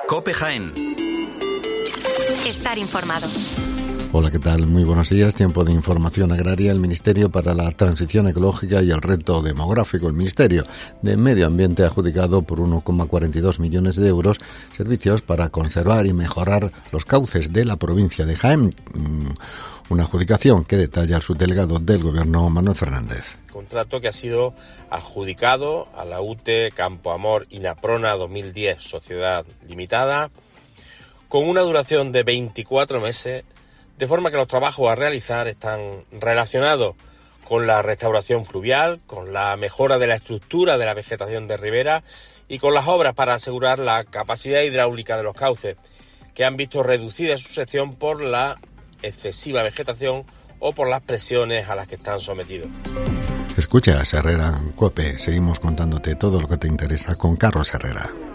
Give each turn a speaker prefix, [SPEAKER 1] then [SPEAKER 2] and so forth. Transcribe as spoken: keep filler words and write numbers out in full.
[SPEAKER 1] COPE Jaén.
[SPEAKER 2] Estar informado.
[SPEAKER 3] Hola, ¿qué tal? Muy buenos días. Tiempo de información agraria. El Ministerio para la Transición Ecológica y el Reto Demográfico, el Ministerio de Medio Ambiente, ha adjudicado por uno coma cuarenta y dos millones de euros servicios para conservar y mejorar los cauces de la provincia de Jaén. Una adjudicación que detalla el subdelegado del Gobierno, Manuel Fernández.
[SPEAKER 4] Contrato que ha sido adjudicado a la U T E Campo Amor Inaprona dos mil diez Sociedad Limitada, con una duración de veinticuatro meses, de forma que los trabajos a realizar están relacionados con la restauración fluvial, con la mejora de la estructura de la vegetación de ribera y con las obras para asegurar la capacidad hidráulica de los cauces, que han visto reducida su sección por la excesiva vegetación o por las presiones a las que están sometidos.
[SPEAKER 3] Escucha, Herrera, COPE. Seguimos contándote todo lo que te interesa con Carlos Herrera.